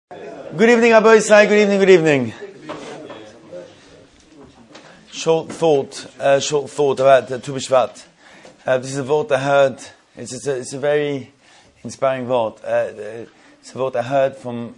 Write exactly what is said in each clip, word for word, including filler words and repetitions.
Good evening, Abba Yisai. Good evening, good evening. Short thought, uh, short thought about uh, Tu B'Shvat. Uh, this is a vote I heard. It's, it's, a, it's a very inspiring vote. Uh, it's a vote I heard from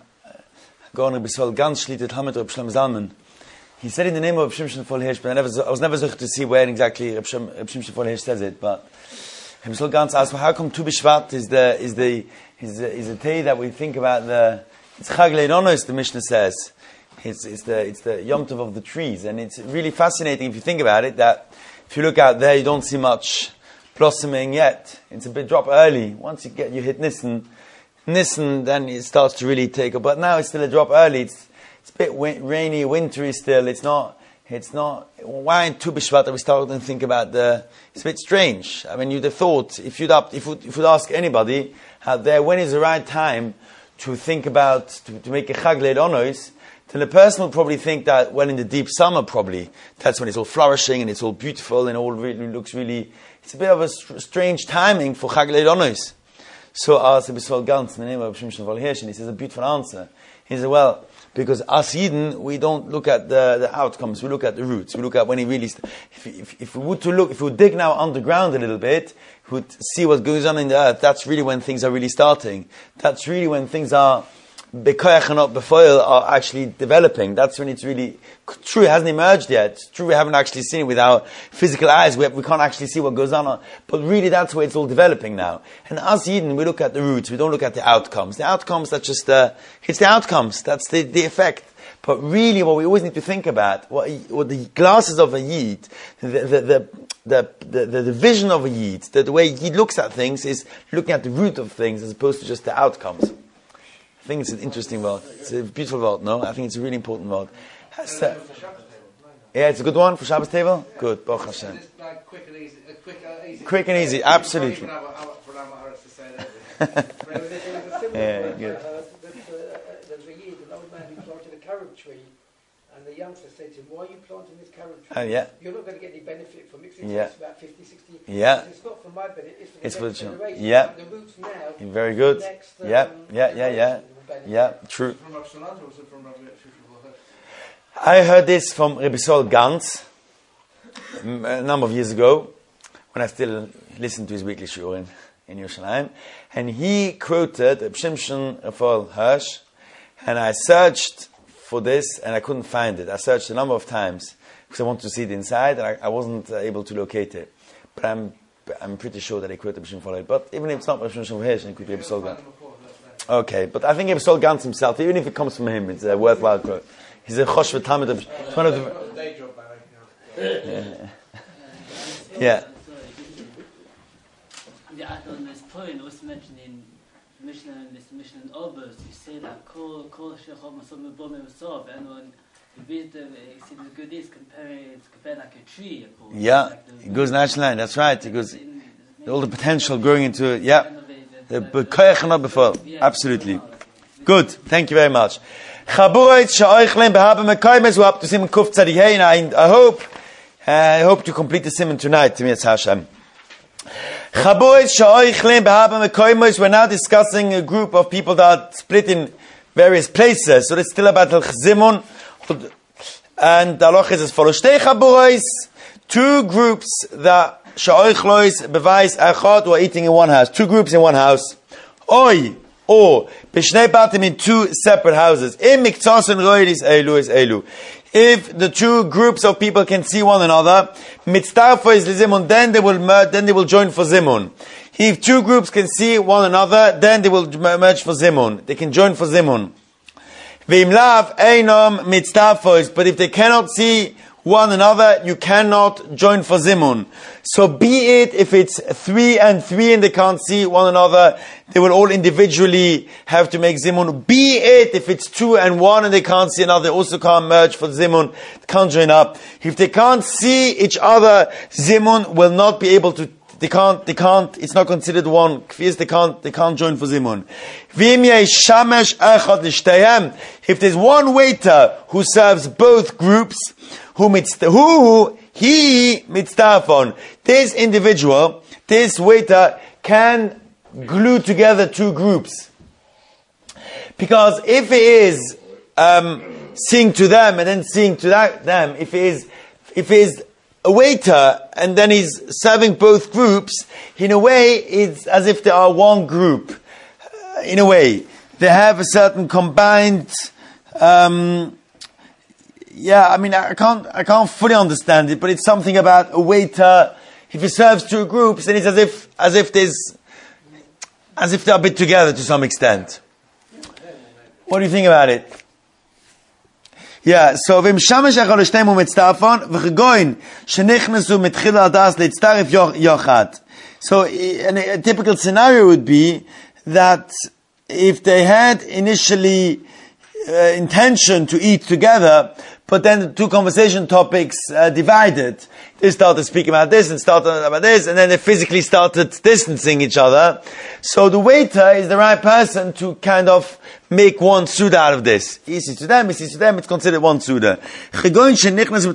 Gaon B'Sol Ganz Shlitet Hamid Reb Shlomo Zalman. He said in the name of Reb Shimshon Fol Hirsch, but I, never, I was never able to see where exactly Reb Shimshon Fol Hirsch says it. But Reb Shlomo Ganz asked, well, how come Tu B'Shvat is the is the is the, is the day that we think about the It's Chag Leidonos, the Mishnah says. It's, it's the it's the Yom Tov of the trees, and it's really fascinating if you think about it. That if you look out there, you don't see much blossoming yet. It's a bit drop early. Once you get you hit Nisan, Nisan, then it starts to really take up. But now it's still a drop early. It's it's a bit wi- rainy, wintry still. It's not. It's not. Why in Tu B'Shvat are we starting to think about the? It's a bit strange. I mean, you'd have thought if you'd up if you'd, if you'd ask anybody out there when is the right time to think about, to, to make a Chag Leidonos, then the person will probably think that, well, in the deep summer probably, that's when it's all flourishing and it's all beautiful and all really looks really, it's a bit of a str- strange timing for Chag Leidonos. So I asked B'Sol Ganz in the name of Shimshon Fol Hirsch, and he says a beautiful answer. He said, well, because us Yidden, we don't look at the, the outcomes, we look at the roots. We look at when he really, st- if, if, if we were to look, if we would dig now underground a little bit, we would see what goes on in the earth. That's really when things are really starting. That's really when things are, bekoyach and not befoil, are actually developing. That's when it's really true. It hasn't emerged yet. It's true, we haven't actually seen it with our physical eyes. We, have, we can't actually see what goes on. But really, that's where it's all developing now. And us Yidden, we look at the roots. We don't look at the outcomes. The outcomes, that's just uh, it's the outcomes. That's the, the effect. But really, what we always need to think about, what, what the glasses of a Yid, the the the the, the, the, the vision of a Yid, the, the way Yid looks at things is looking at the root of things as opposed to just the outcomes. I think it's an interesting word. It's a beautiful word, no? I think it's a really important word. So, yeah, it's a good one for Shabbos table? Good, Baruch Hashem. Quick and easy. Quick and easy, quick and easy absolutely. Yeah, good. There's a Yid, an old man who planted a carob tree, and the youngster said to him, why are you planting this carob tree? Oh, yeah. You're not going to get any benefit from it, because yeah. it's about fifty, sixty years. Yeah. It's not for my benefit, it's for the it's next for the generation. Yeah. The roots now. Very good. Next, um, yeah, yeah, yeah, yeah. Yeah, true. From I heard this from Rebbe Sol Ganz a number of years ago, when I still listened to his weekly shiur in, in Yerushalayim, and he quoted Reb Shimshon Fol Hirsch, and I searched for this, and I couldn't find it. I searched a number of times, because I wanted to see it inside, and I, I wasn't uh, able to locate it. But I'm I'm pretty sure that he quoted Reb Shimshon Fol Hirsch. But even if it's not Reb Shimshon Fol Hirsch, it could be Rebbe Sol Ganz. Okay, but I think Rebbe Sol Ganz himself, even if it comes from him, it's a worthwhile quote. He's a chosh v'tamid. It's one of the. Yeah. Yeah. Yeah, on this point, also mentioned in Mishnah, this Mishnah in Obos, you say that kol kol shechom asom b'bom v'sov, and when the wisdom, it seems good is comparing it's compared like a tree. Yeah, like the, it goes naturally. That's right. It goes all the potential growing into it. Yeah, the b'koyach and not before. Absolutely. Good. Thank you very much. Chaburoitz she'oichlem behabem mekaymes. We're up to Simon Kuf Tzadikei, and I, I hope, uh, I hope to complete the Simon tonight. To me, it's Hashem. Chaburoitz she'oichlem behabem mekaymes. We're now discussing a group of people that split in various places. So it's still about Al Chazimon, and the halacha is as follows: Shtei chaburoitz, two groups that she'oichlois bevais echad were eating in one house. Two groups in one house. Oi. Or b'shnei batim in two separate houses. Im miktason roilis elu is elu. If the two groups of people can see one another, mitztarfo is lizimun, then they will merge, then they will join for zimun. If two groups can see one another, then they will merge for zimun. They can join for zimun. V'im lav einom mitztarfos, but if they cannot see one another, you cannot join for zimun. So be it if it's three and three and they can't see one another, they will all individually have to make zimun. Be it if it's two and one and they can't see another, they also can't merge for zimun, they can't join up. If they can't see each other, zimun will not be able to, they can't, they can't, it's not considered one. They can't, they can't join for zimun. If there's one waiter who serves both groups, who mitzvah, who he mitzvah, this individual, this waiter can glue together two groups. Because if it is um, seeing to them and then seeing to that, them, if it is, if it is a waiter and then he's serving both groups, in a way it's as if they are one group. Uh, in a way, they have a certain combined. Um, yeah, I mean, I can't, I can't fully understand it, but it's something about a waiter. If he serves two groups, then it's as if, as if there's, as if they're a bit together to some extent. What do you think about it? Yeah, so v'im shamesh echol shteim u'mitztafon v'chegoin shenichnesu mitchila adas leitztarif yochad. So a, a typical scenario would be that if they had initially uh, intention to eat together, but then the two conversation topics uh, divided. They started speaking about this and started about this, and then they physically started distancing each other. So the waiter is the right person to kind of make one suda out of this. He sees to them, he sees to them, it's considered one suda. Some say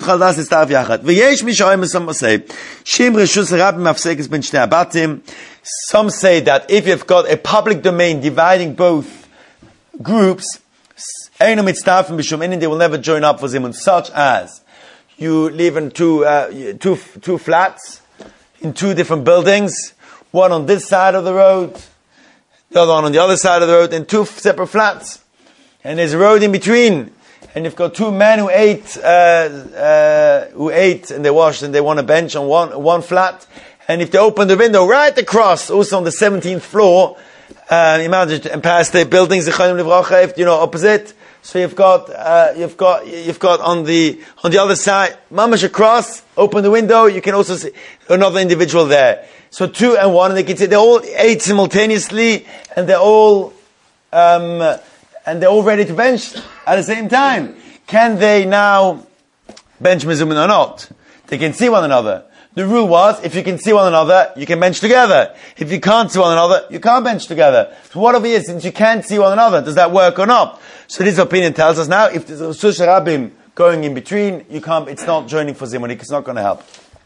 that if you've got a public domain dividing both groups, they will never join up for zimun, such as you live in two, uh, two, two flats in two different buildings, one on this side of the road, the other one on the other side of the road, in two separate flats, and there's a road in between, and you've got two men who ate, uh, uh, who ate and they washed and they want a bench on one one flat, and if they open the window right across, also on the seventeenth floor, uh, imagine and past the buildings, you know, opposite. So you've got, uh, you've got, you've got on the, on the other side, mamash across, open the window, you can also see another individual there. So two and one, and they can say they all ate simultaneously, and they're all, um, and they're all ready to bench at the same time. Can they now bench mezumin or not? They can see one another. The rule was, if you can see one another, you can bench together. If you can't see one another, you can't bench together. So what of it is, since you can't see one another, does that work or not? So this opinion tells us now, if there's a Rosh Hashanah going in between, you can't, it's not joining for Zimun, it's not going to help.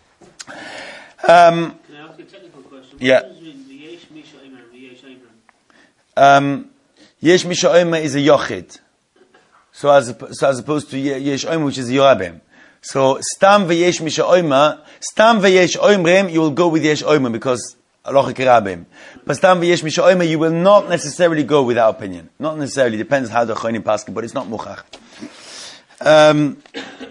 Um, Can I ask you a technical question? Yeah. What is Yesh Misha Omer and Yesh Abram? Um, Yesh Misha Omer is a Yochid. So as, so as opposed to Yesh Omer, which is a Yorabim. So, Stam v'yesh misha oima, Stam v'yesh oimrim, you will go with yesh oima because alochik rabim. But Stam v'yesh misha oima, you will not necessarily go with that opinion. Not necessarily, depends how the chonim paskin, but it's not muchach. Um,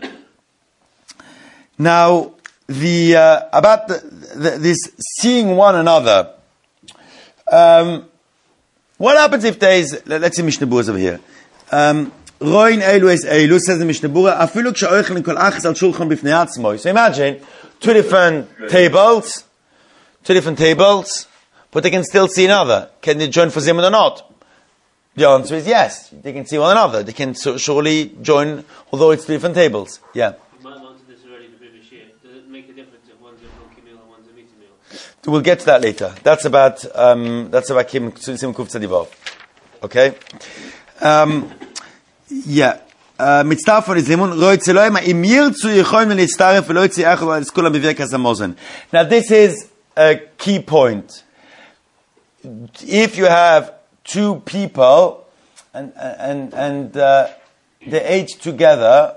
now, the, uh, about the, the, this seeing one another, um, what happens if there is, let's see Mishnah Berurah over here. Um, Roin elu es elu, says the Mishnah Berurah, afilu k'sha'oichelin kol achas al shulchan b'fnei atzmo. So imagine, two different tables, two different tables, but they can still see another. Can they join for zimun or not? The answer is yes. They can see one another. They can so, surely join, although it's two different tables. Yeah. You might have answered this already in the previous year. Does it make a difference if one's a milky meal and one's a meaty meal? We'll get to that later. That's about, um, that's about Kim Sim Kuf Tzadivov. Okay? Um, Yeah. Mitztaf on Zimun, Roy Tzeloim, im yirtzu yichoyim litztaref v'lo yitzi echol al skula b'virk hasamozen. Now this is a key point. If you have two people and and and uh, they ate together,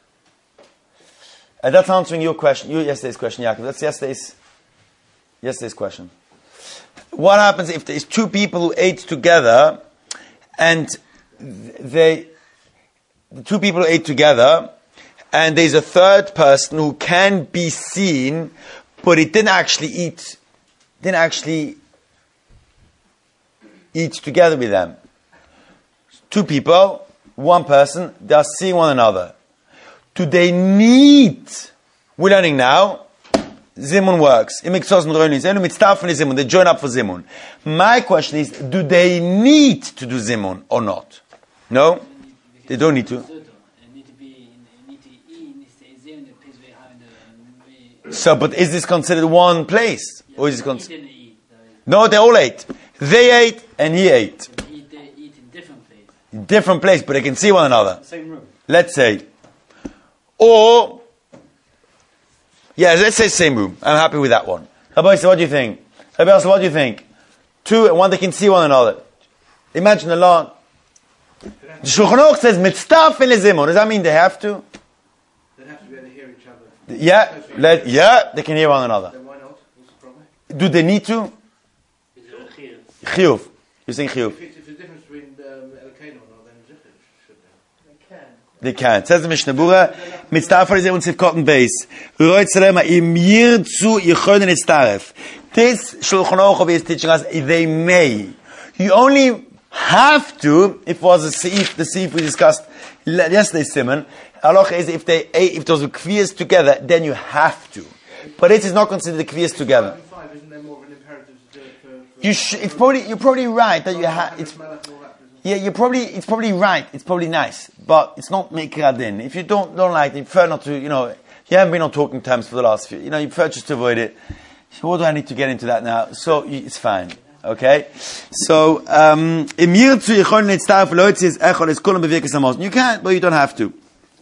and that's answering your question, your yesterday's question, Yaakov. That's yesterday's yesterday's question. What happens if there's two people who ate together and they The two people ate together, and there's a third person who can be seen, but he didn't actually eat, didn't actually eat together with them. Two people, one person, they are seeing one another. Do they need, we're learning now, Zimun works. They join up for Zimun. My question is, do they need to do Zimun or not? No? They don't need to. So, but is this considered one place? Or is it considered? No, they all ate. They ate and he ate. They eat in different places. In different places, but they can see one another. Same room. Let's say. Or, yeah, let's say same room. I'm happy with that one. Rabbi, so what do you think? Rabbi, so what do you think? Two and one, they can see one another. Imagine a lot. The Shulchan Aruch says mitztaf in zimun. Does that mean they have to? They have to be able to hear each other. Yeah, let, yeah, they can hear one another. Then why not? What's the problem? Do they need to? Is it a chiyuv? Chiyuv. You're saying chiyuv. If it's, if it's the difference between um, Elokeinu or not, then Zichur should know. They can. They can. Says the Mishnah Bura, mitztaf in zimun tzivkot and base. Uroit Salema, im yirtzu yichoden itztaref. This Shulchan Aruch is teaching us they may. You only have to, if it was a seif, the seif we discussed yesterday, Simon, halacha is if they, if those kviyas together, then you have to. But it is not considered the kviyas together. Five, five, isn't there more of an imperative to do it for, for You sh- it's probably, you're probably right that you have, it's, yeah, you're probably, it's probably right, it's probably nice, but it's not mikradin. If you don't, don't like it, you prefer not to, you know, you haven't been on talking terms for the last few, you know, you prefer just to avoid it. So what do I need to get into that now? So, it's fine. Okay? So, um, you can't, but you don't have to.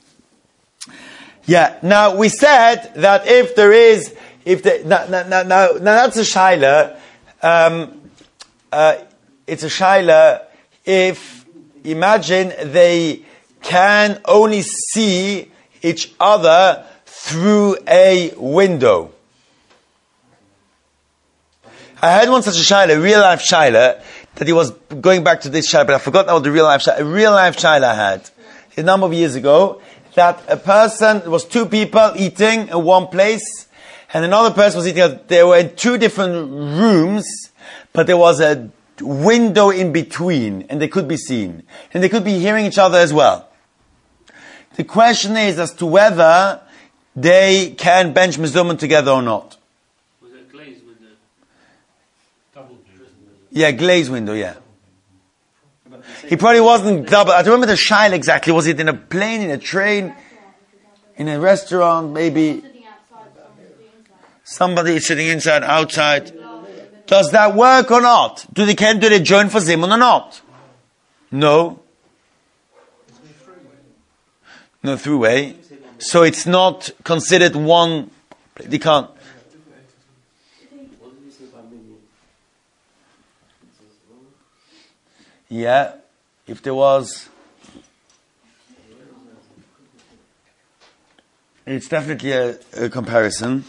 Yeah, now we said that if there is, if the, now, now, now, now that's a shaila, um, uh, it's a shaila if, imagine they can only see each other through a window. I had one such a shaila, a real life shaila, that he was going back to this shaila, but I forgot what the real life shaila, a real life shaila I had a number of years ago, that a person, there was two people eating in one place, and another person was eating, they were in two different rooms, but there was a window in between, and they could be seen. And they could be hearing each other as well. The question is as to whether they can bench mezuzah together or not. Was it a glazed window? Yeah, glazed window, yeah. He probably wasn't double. I don't remember the shaila exactly. Was it in a plane, in a train, in a restaurant, maybe? Somebody is sitting inside, outside. Does that work or not? Do they can do they join for zimun or not? No. No throughway. So it's not considered one. They can't. Yeah, if there was, it's definitely a, a comparison.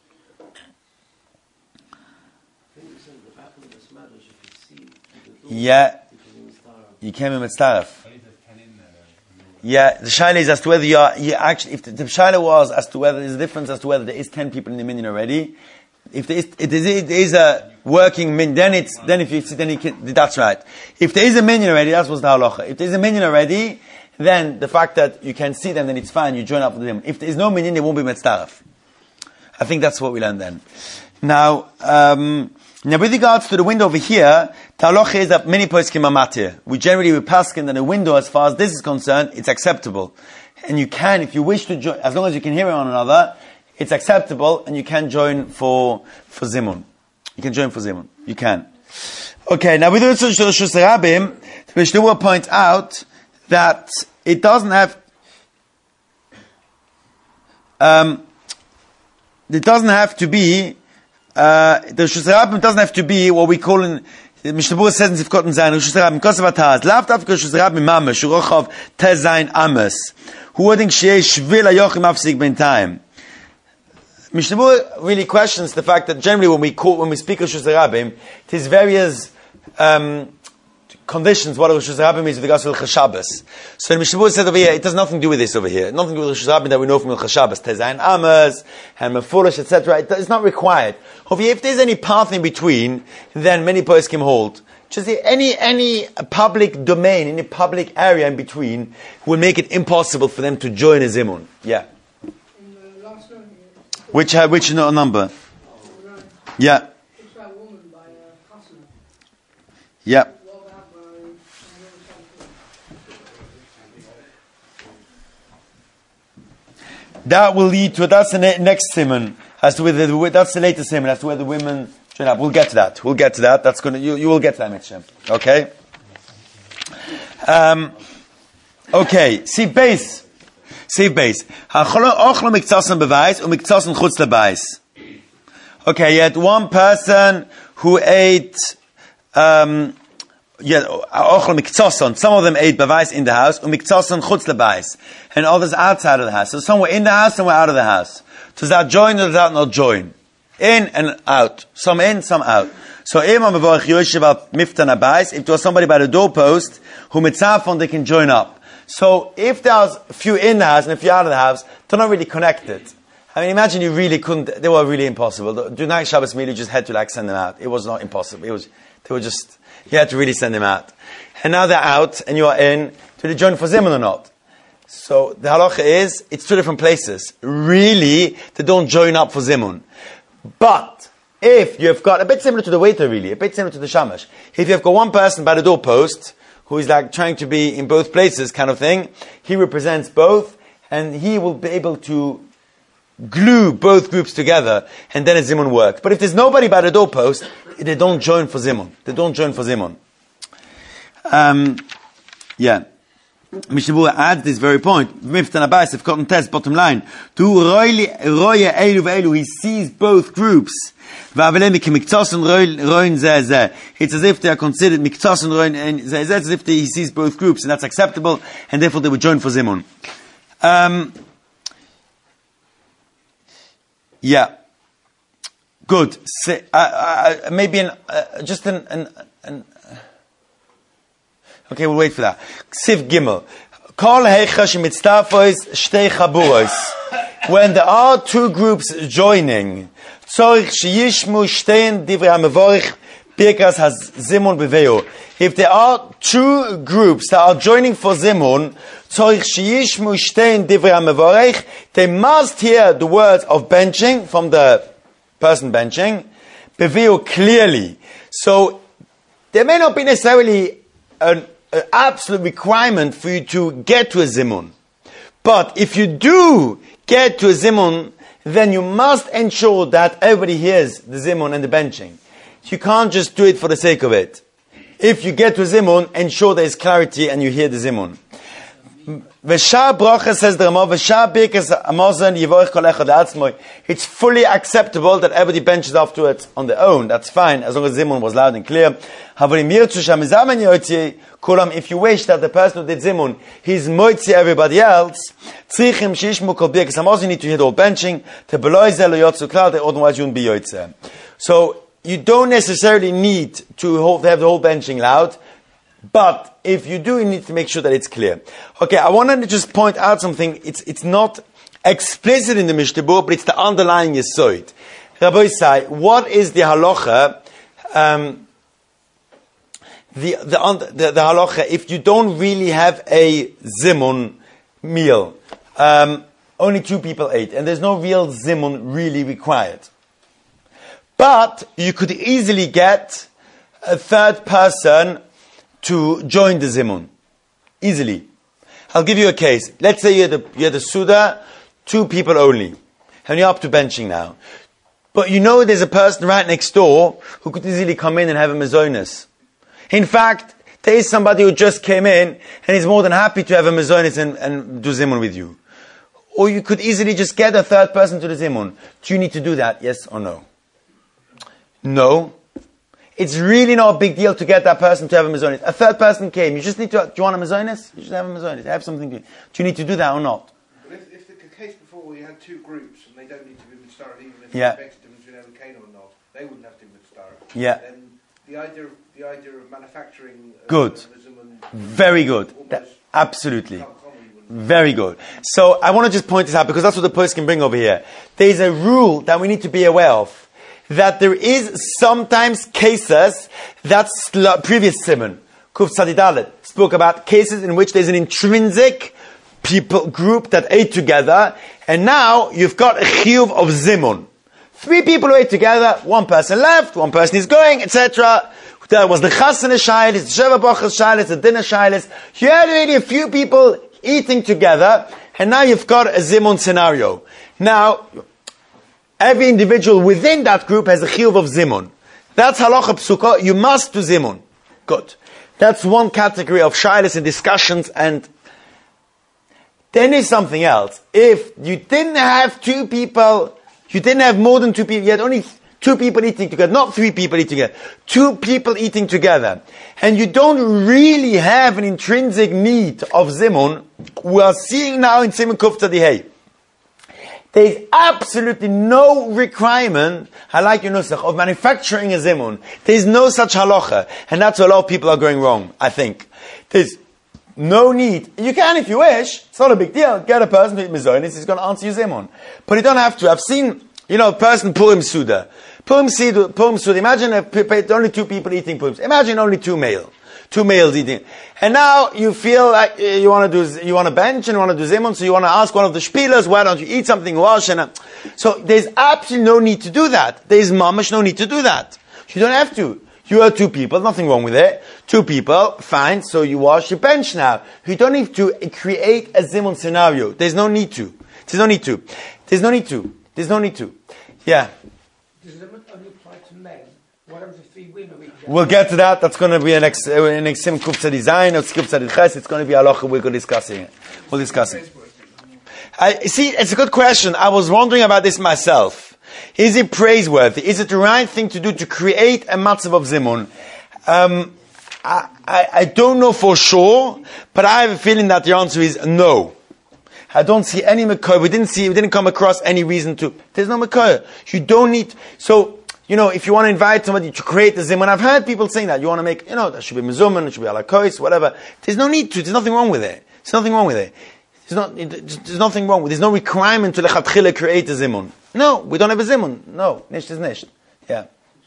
Yeah, you came in with staraf. Yeah, the shaila is as to whether you are, you actually, if the, the shaila was as to whether there's a difference as to whether there is ten people in the minyan already. If there is, if there is, there is a working minyan, then it's, then if you see, then you can, that's right. If there is a minyan already, that's what's the halacha. If there is a minyan already, then the fact that you can see them, then it's fine, you join up with them. If there is no minyan, there won't be metzaref. I think that's what we learned then. Now, um, now with regards to the window over here, the halacha is that many poskim are matir. We generally we paskin that a window, as far as this is concerned, it's acceptable. And you can, if you wish to join, as long as you can hear one another, it's acceptable, and you can join for, for zimun. You can join for zimun. You can. Okay, now with the Shus Rabim, the Mishnah will point out that it doesn't have, um, it doesn't have to be, uh, the Shus Rabim doesn't have to be what we call in, the Mishnah Berurah says in Sivkot and Zayin, Shus Rabim, Kosav HaTaz, Lav Dafka Shus Rabim Mamash, Urochov Tez Zayin Amos, Hu Oding Shei Shvil HaYochim Afsik B'intayim. Mishnah Berurah really questions the fact that generally when we call, when we speak of Shus Rabim, there's various um, conditions what a Shus Rabim is with regards to Hilchos Shabbos. So the Mishnah Berurah said over here, it has nothing to do with this over here. Nothing to do with Shus Rabim that we know from Hilchos Shabbos. Tezayin Amos, and Mefurish, et cetera. It's not required. Over here, if there's any path in between, then many poskim hold. Just any, any public domain, any public area in between will make it impossible for them to join a zimun. Yeah. Which uh, which no, number? Yeah. Yeah. That will lead to that's the ne- next simon as to whether the, that's the latest simon as to whether the women join up. We'll get to that. We'll get to that. That's going to you you will get to that next time. Okay. Um. Okay. See base. Save base. Okay, you had one person who ate um, yeah, ochel mikzoson. Some of them ate bavais in the house, and mikzoson chutz lebais, and others outside of the house. So some were in the house, some were out of the house. Does that join or does that not join? In and out. Some in, some out. So if there was somebody by the doorpost who mitzafon, they can join up. So if there's a few in the house and a few out of the house, they're not really connected. I mean, imagine you really couldn't, they were really impossible. During Shabbos meal, you just had to like send them out. It was not impossible. It was, they were just, you had to really send them out. And now they're out and you are in, do they join for Zimun or not? So the halacha is, it's two different places. Really, they don't join up for Zimun. But if you've got, a bit similar to the waiter really, a bit similar to the shamash, if you've got one person by the doorpost who is like trying to be in both places kind of thing, he represents both and he will be able to glue both groups together and then a Zimun works. But if there's nobody by the doorpost, they don't join for Zimun. They don't join for Zimun. Um, yeah. Mishnah Berurah adds this very point. Miftan Abayis, if cotton test, bottom line. He sees both groups. It's as if they are considered miktas and roin, and it's as if he sees both groups, and that's acceptable, and therefore they would join for Zimun. Um, yeah. Good. So, uh, uh, maybe an, uh, just an, an, an okay, we'll wait for that. Ksiv Gimel. Kol heichash mitztafois shtei chaburos. When there are two groups joining, tzorich sheyishmu shtein divrei hamevorich birkas has zimun beveo. If there are two groups that are joining for zimun, tzorich sheyishmu shtein divrei hamevorich, they must hear the words of benching from the person benching, beveo clearly. So there may not be necessarily an an absolute requirement for you to get to a zimun. But if you do get to a zimun, then you must ensure that everybody hears the zimun and the benching. You can't just do it for the sake of it. If you get to a zimun, ensure there is clarity and you hear the zimun. V'shar bracha, says the Ramah, v'shar birkas hamazon yivorech kol echad le'atzmo. It's fully acceptable that everybody benches afterwards on their own. That's fine, as long as zimun was loud and clear. If you wish that the person who did zimun, he's moitzi everybody else, tzrichim sheishmu kol birkas hamazon, you need to hear the whole benching. Otherwise you won't be yotzeh. So you don't necessarily need to have the whole benching loud. But if you do, you need to make sure that it's clear. Okay, I wanted to just point out something. It's it's not explicit in the Mishnah Berurah, but it's the underlying yesod. Rabbi Isai, what is the halacha? Um, the, the the the halacha if you don't really have a zimun meal, um, only two people ate, and there's no real zimun really required. But you could easily get a third person to join the zimun. Easily. I'll give you a case. Let's say you're the, you're the Suda, two people only. And you're up to benching now. But you know there's a person right next door who could easily come in and have a mezonis. In fact, there is somebody who just came in and is more than happy to have a mezonis and, and do zimun with you. Or you could easily just get a third person to the zimun. Do you need to do that? Yes or no? No. It's really not a big deal to get that person to have a mezonis. A third person came. You just need to, do you want a mezonis? You should have a mezonis. Have something to do. Do you need to do that or not? But if, if the case before where you had two groups and they don't need to be mitzvah, even if yeah. it makes a difference between Elokeinu or not, they wouldn't have to be mitzvah. Yeah. Then the idea of, the idea of manufacturing uh, good. And very good. That, absolutely. Very good. So I want to just point this out because that's what the post can bring over here. There is a rule that we need to be aware of. That there is sometimes cases that previous Simon, Kuf Tzadidalet, spoke about cases in which there's an intrinsic people group that ate together, and now you've got a chiyuv of zimun. Three people who ate together, one person left, one person is going, et cetera. There was the chasana shaylis, the sheva bachas shaylis, the dinner shaylis. You had already a few people eating together, and now you've got a zimun scenario. Now, every individual within that group has a chiyuv of zimun. That's halacha psuka. You must do zimun. Good. That's one category of shaylas and discussions. And then there's something else. If you didn't have two people, you didn't have more than two people, you had only Two people eating together, not three people eating together. Two people eating together. And you don't really have an intrinsic need of zimun. We are seeing now in Siman Kuf Tzadihei. There is absolutely no requirement, I like your nusach, of manufacturing a zimun. There is no such halacha. And that's where a lot of people are going wrong, I think. There's no need. You can if you wish. It's not a big deal. Get a person to eat mizonis, he's going to answer you zimun. But you don't have to. I've seen, you know, a person Purim Suda. Purim Suda, Purim Suda. Imagine if only two people eating Purim. Imagine only two male. Two males eating. And now you feel like uh, you want to do, you want to bench and you want to do zimun, so you want to ask one of the spielers, why don't you eat something, wash, and uh, so there's absolutely no need to do that. There's mamash no need to do that. You don't have to. You are two people, nothing wrong with it. Two people, fine, so you wash your bench now. You don't need to create a zimun scenario. There's no need to. There's no need to. There's no need to. There's no need to. Yeah. Does zimun only apply to men? What happens if three women eat? We'll get to that. That's going to be an ex, uh, an exim kufza design or kufza ches. It's going to be halacha. We're going to discuss it. We'll discuss it. I see. It's a good question. I was wondering about this myself. Is it praiseworthy? Is it the right thing to do to create a matzav of zimun? Um, I, I, I don't know for sure, but I have a feeling that the answer is no. I don't see any makor. We didn't see. We didn't come across any reason to. There's no makor. You don't need. So. You know, if you want to invite somebody to create a zimun, I've heard people saying that. You want to make, you know, that should be mezuman, it should be ala kois, whatever. There's no need to. There's nothing wrong with it. There's nothing wrong with it. There's, not, there's nothing wrong with it. There's no requirement to lechatchila create a zimun. No, we don't have a zimun. No, nisht is nisht. Yeah.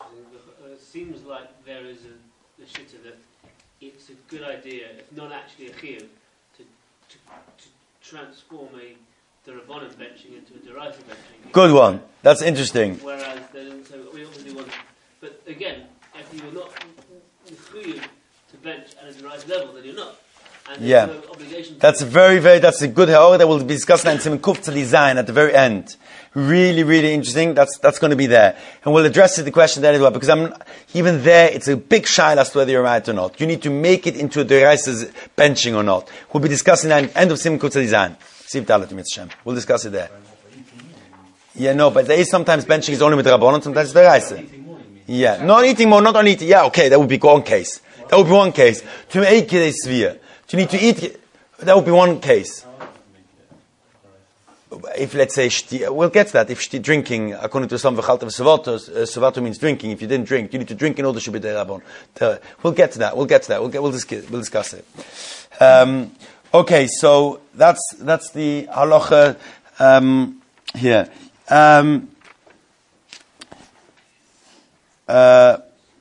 It seems like there is a, a shitta that it's a good idea, if not actually a chiyuv, to, to, to transform a the Rabbanan benching into a derived benching. Good one. That's interesting. Whereas they don't, so we obviously want, but again, if you're not chiyuv to bench at a derived level, then you're not. And there's yeah. no obligation. That's a very, very, that's a good ha'or that we'll be discussing that in Siman Kuf Tzadihei at the very end. Really, really interesting. That's, that's going to be there. And we'll address the question there as well, because I'm, even there, it's a big shaila as to whether you're right or not. You need to make it into a derived benching or not. We'll be discussing that at the end of Siman Kuf Tzadihei. We'll discuss it there. Yeah, no, but there is sometimes benching is only with Rabbanon, sometimes it's deraisa. Yeah, not eating more, not only eating. Yeah, okay, that would be one case. That would be one case. To make it a sphere. You need to eat, that would be one case. If, let's say, shti, we'll get to that. If shti, drinking, according to some v'chalta v'savatos, uh, savato means drinking. If you didn't drink, you need to drink in order to be derabon. We'll get to that. We'll get to that. We'll, get, we'll, discuss, we'll discuss it. Um, okay, so that's that's the halacha um, here. Um, uh,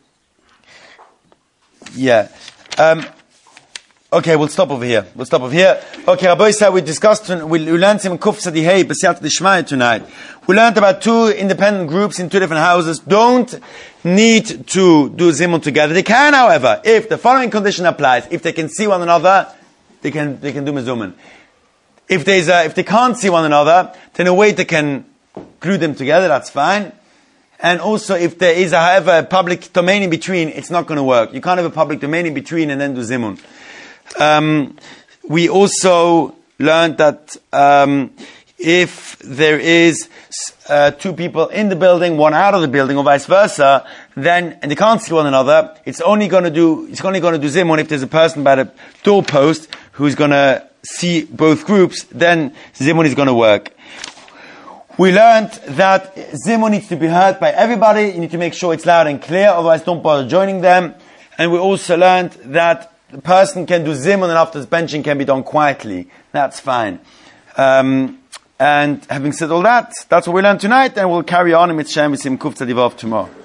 yeah. Um, Okay, we'll stop over here. We'll stop over here. Okay, Rabbi said we discussed, we, we learned in Kuf Tzadihei, B'siyat D'Shmaya tonight. We learned about two independent groups in two different houses. Don't need to do zimun together. They can, however, if the following condition applies, if they can see one another, they can, they can do mezuman. If there's a, if they can't see one another, then a way they can glue them together, that's fine. And also, if there is, however, a public domain in between, it's not going to work. You can't have a public domain in between and then do zimun. Um, we also learned that um, if there is uh, two people in the building, one out of the building, or vice versa, then and they can't see one another, it's only going to do it's only going to do zimun if there's a person by the doorpost who's going to see both groups. Then zimun is going to work. We learned that zimun needs to be heard by everybody. You need to make sure it's loud and clear, otherwise don't bother joining them. And we also learned that the person can do zimun and after benching can be done quietly. That's fine. Um, and having said all that, that's what we learned tonight, and we'll carry on in Mitzvah Simkuf Tzadivav tomorrow.